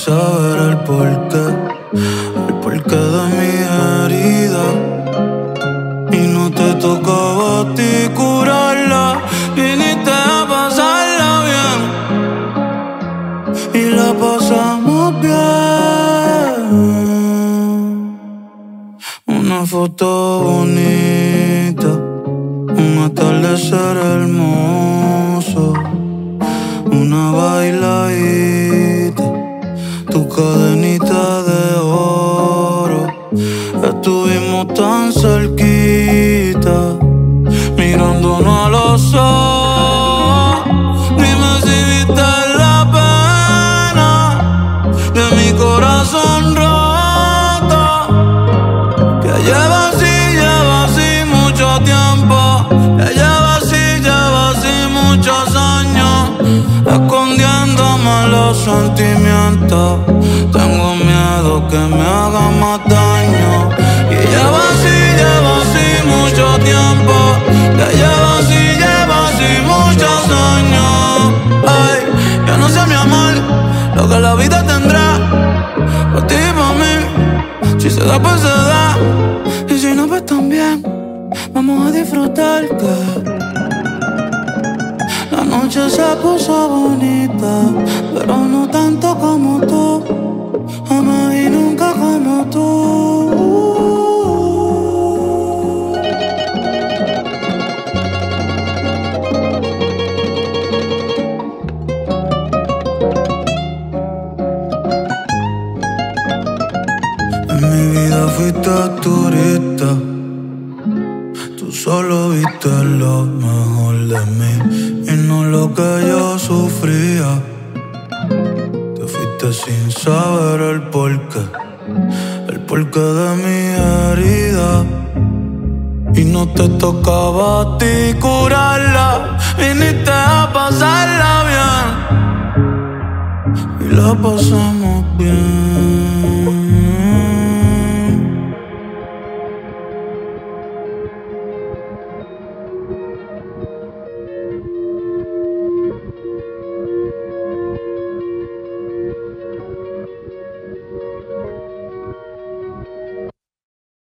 saber el porqué de mi herida. Y no te tocaba a ti curarla, viniste a pasarla bien y la pasamos bien. Una foto bonita, un atardecer hermoso, una bailadita, tu cadenita de oro. Estuvimos tan cerquita, mirándonos a los ojos. Dime si viste la pena de mi corazón roto, que lleva así mucho tiempo, que lleva así muchos años, escondiéndome los sentimientos. Tengo miedo que me haga más daño. Y lleva así mucho tiempo, que lleva así muchos años. Ay, yo no sé, mi amor, lo que la vida tendrá para ti y para mí. Si se da, pues se da, y si no, pues también. Vamos a disfrutar que la noche se puso bonita, pero no tanto como tú, jamás y nunca como tú. En mi vida fuiste turista, tú solo viste lo mejor de mí y no lo que yo sufría. Te fuiste sin saber el porqué de mi herida. Y no te tocaba a ti curarla, viniste a pasarla bien y la pasamos